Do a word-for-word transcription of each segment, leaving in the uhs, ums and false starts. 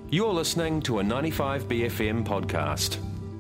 You're listening to a ninety-five B F M podcast.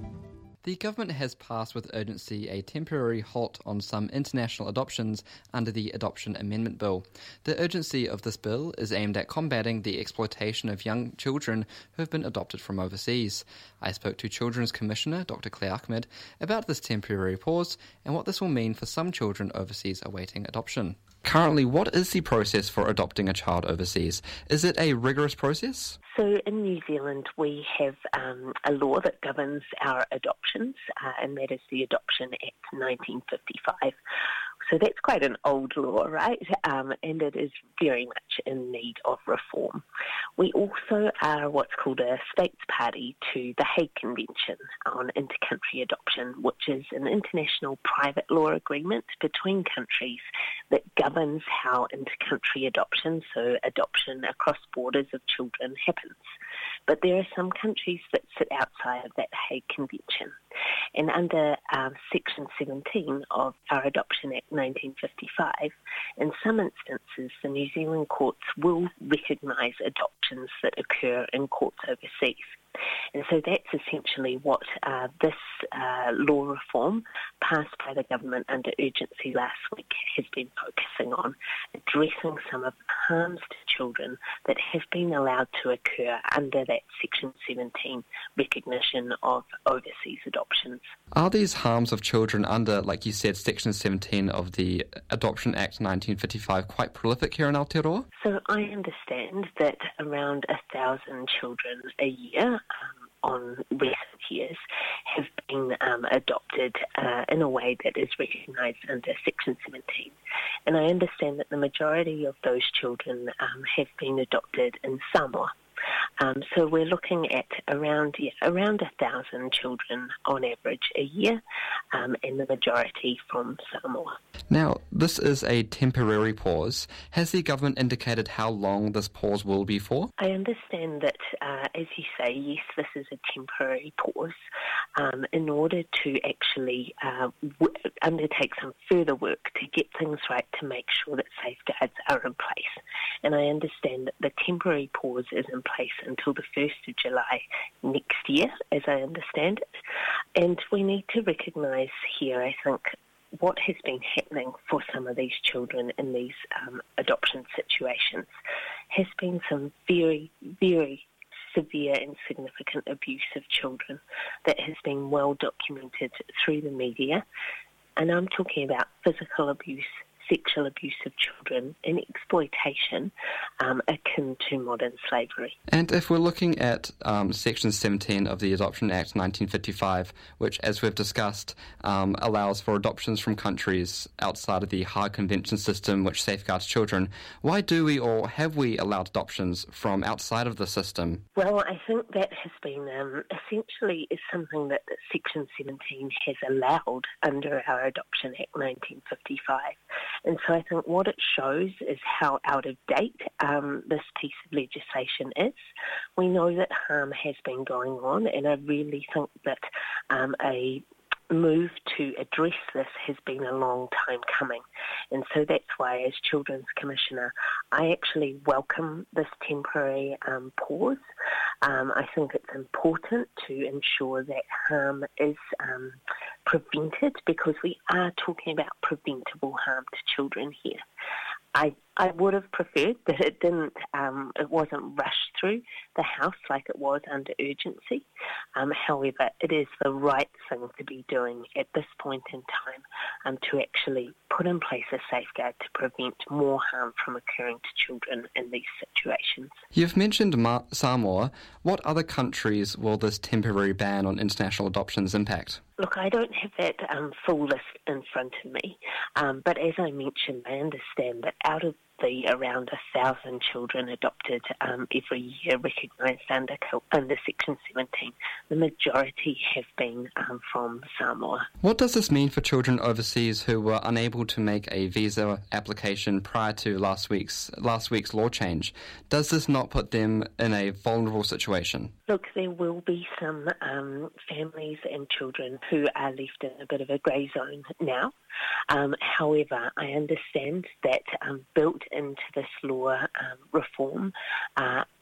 The government has passed with urgency a temporary halt on some international adoptions under the Adoption Amendment Bill. The urgency of this bill is aimed at combating the exploitation of young children who have been adopted from overseas. I spoke to Children's Commissioner Doctor Claire Ahmed about this temporary pause and what this will mean for some children overseas awaiting adoption. Currently, what is the process for adopting a child overseas? Is it a rigorous process? So in New Zealand, we have um, a law that governs our adoptions, uh, and that is the Adoption Act nineteen fifty-five. So that's quite an old law, right? Um, and it is very much in need of reform. We also are what's called a states party to the Hague Convention on Intercountry Adoption, which is an international private law agreement between countries that governs how intercountry adoption, so adoption across borders of children, happens. But there are some countries that sit outside of that Hague Convention. And under um, Section seventeen of our Adoption Act nineteen fifty-five, in some instances the New Zealand courts will recognise adoptions that occur in courts overseas. And so that's essentially what uh, this uh, law reform passed by the government under urgency last week has been focusing on, addressing some of the harms to children that have been allowed to occur under that Section seventeen recognition of overseas adoptions. Are these harms of children under, like you said, Section seventeen of the Adoption Act nineteen fifty-five quite prolific here in Aotearoa? So I understand that around a thousand children a year um, on recent years have been um, adopted uh, in a way that is recognised under Section seventeen. And I understand that the majority of those children um, have been adopted in Samoa. Um, so we're looking at around yeah, around a thousand children on average a year, um, and the majority from Samoa. Now, this is a temporary pause. Has the government indicated how long this pause will be for? I understand that, uh, as you say, yes, this is a temporary pause um, in order to actually uh, w- undertake some further work to get things right to make sure that safeguards are in place. And I understand that the temporary pause is in place until the first of July next year, as I understand it. And we need to recognise here, I think, what has been happening for some of these children in these um, adoption situations has been some very, very severe and significant abuse of children that has been well documented through the media. And I'm talking about physical abuse, sexual abuse of children, and exploitation um, akin to modern slavery. And if we're looking at um, Section seventeen of the Adoption Act nineteen fifty-five, which, as we've discussed, um, allows for adoptions from countries outside of the Hague Convention system, which safeguards children, why do we or have we allowed adoptions from outside of the system? Well, I think that has been um, essentially is something that Section seventeen has allowed under our Adoption Act nineteen fifty-five. And so I think what it shows is how out of date um, this piece of legislation is. We know that harm has been going on, and I really think that um, a move to address this has been a long time coming. And so that's why, as Children's Commissioner, I actually welcome this temporary um, pause. Um, I think it's important to ensure that harm is um, prevented, because we are talking about preventable harm to children here. I, I would have preferred that it didn't, um, it wasn't rushed through the House like it was under urgency. Um, however, it is the right thing to be doing at this point in time um, to actually put in place a safeguard to prevent more harm from occurring to children in these situations. You've mentioned Ma- Samoa. What other countries will this temporary ban on international adoptions impact? Look, I don't have that um, full list in front of me, um, but as I mentioned, I understand that out of the around a thousand children adopted um, every year recognised under, under Section seventeen, the majority have been um, from Samoa. What does this mean for children overseas who were unable to make a visa application prior to last week's last week's law change? Does this not put them in a vulnerable situation? Look, there will be some um, families and children who are left in a bit of a grey zone now. Um, however, I understand that um, built into this law um, reform uh,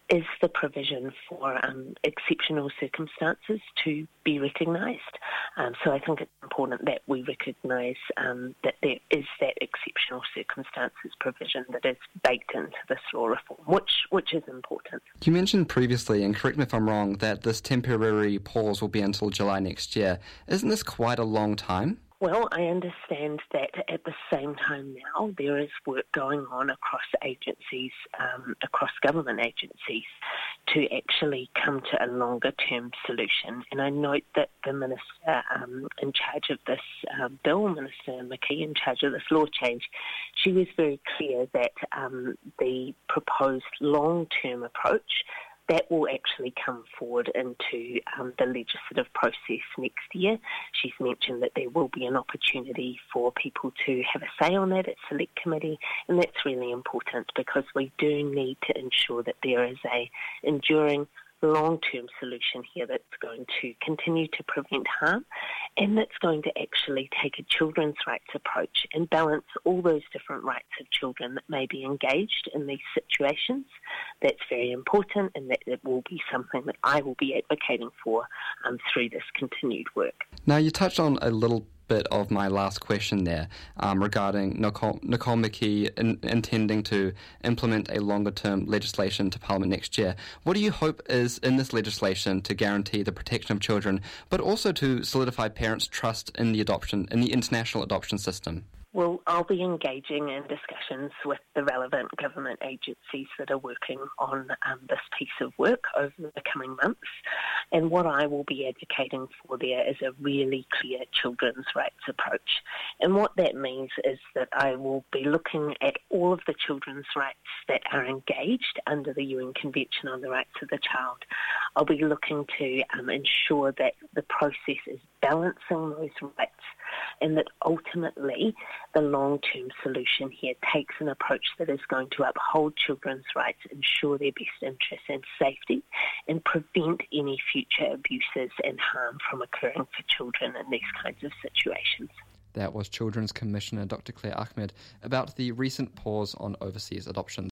is the provision for um, exceptional circumstances to be recognised. Um, so I think it's important that we recognise um, that there is that exceptional circumstances provision that is baked into this law reform, which which is important. You mentioned previously, and correct me if I'm wrong, that this temporary pause will be until July next year. Isn't this quite a long time? Well, I understand that at the same time now there is work going on across agencies, um, across government agencies, to actually come to a longer-term solution. And I note that the Minister um, in charge of this uh, bill, Minister McKee, in charge of this law change, she was very clear that um, the proposed long-term approach that will actually come forward into um, the legislative process next year. She's mentioned that there will be an opportunity for people to have a say on that at Select Committee, and that's really important because we do need to ensure that there is a enduring long-term solution here that's going to continue to prevent harm and that's going to actually take a children's rights approach and balance all those different rights of children that may be engaged in these situations. That's very important, and that it will be something that I will be advocating for um, through this continued work. Now, you touched on a little bit of my last question there um, regarding Nicole, Nicole McKee in, intending to implement a longer-term legislation to Parliament next year. What do you hope is in this legislation to guarantee the protection of children, but also to solidify parents' trust in the adoption, in the international adoption system? Well, I'll be engaging in discussions with the relevant government agencies that are working on um, this piece of work over the coming months. And what I will be advocating for there is a really clear children's rights approach. And what that means is that I will be looking at all of the children's rights that are engaged under the U N Convention on the Rights of the Child. I'll be looking to um, ensure that the process is balancing those rights, and that ultimately the long-term solution here takes an approach that is going to uphold children's rights, ensure their best interests and safety, and prevent any future abuses and harm from occurring for children in these kinds of situations. That was Children's Commissioner Doctor Claire Ahmed about the recent pause on overseas adoption.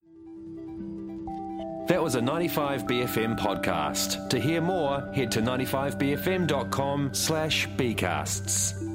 That was a ninety-five B F M podcast. To hear more, head to ninety-five b f m dot com slash b casts.